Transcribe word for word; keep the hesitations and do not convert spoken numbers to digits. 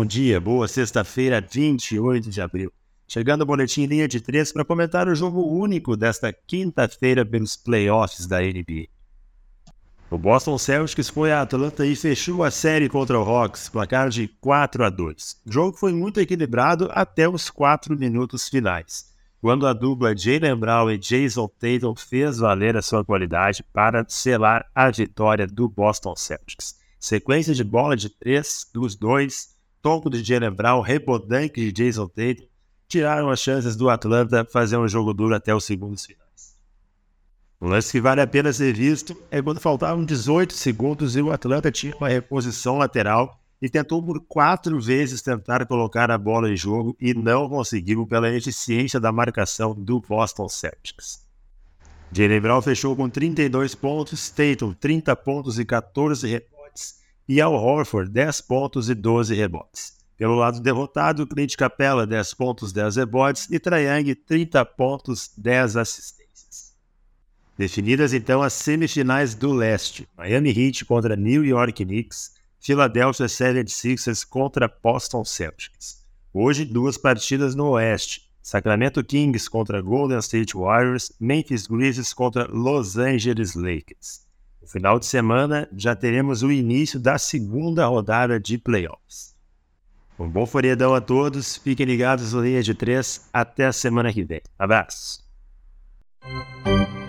bom dia, boa sexta-feira, vinte e oito de abril. Chegando o boletim linha de três para comentar o jogo único desta quinta-feira pelos playoffs da N B A. O Boston Celtics foi a Atlanta e fechou a série contra o Hawks, placar de quatro a dois. O jogo foi muito equilibrado até os quatro minutos finais, quando a dupla Jaylen Brown e Jason Tatum fez valer a sua qualidade para selar a vitória do Boston Celtics. Sequência de bola de três dos dois, toco de Jaylen Brown, rebodanque de Jason Tatum, tiraram as chances do Atlanta fazer um jogo duro até os segundos finais. Um lance que vale a pena ser visto é quando faltavam dezoito segundos e o Atlanta tinha uma reposição lateral e tentou por quatro vezes tentar colocar a bola em jogo e não conseguiu pela eficiência da marcação do Boston Celtics. Jaylen Brown fechou com trinta e dois pontos, Tatum trinta pontos e quatorze rebotes e Al Horford dez pontos e doze rebotes. Pelo lado derrotado, Clint Capela dez pontos, dez rebotes e Trae Young trinta pontos, dez assistências. Definidas então as semifinais do leste, Miami Heat contra New York Knicks, Philadelphia seventy-sixers contra Boston Celtics. Hoje, duas partidas no oeste, Sacramento Kings contra Golden State Warriors, Memphis Grizzlies contra Los Angeles Lakers. No final de semana, já teremos o início da segunda rodada de playoffs. Um bom feriadão a todos, fiquem ligados no Linha de três, até a semana que vem. Abraço!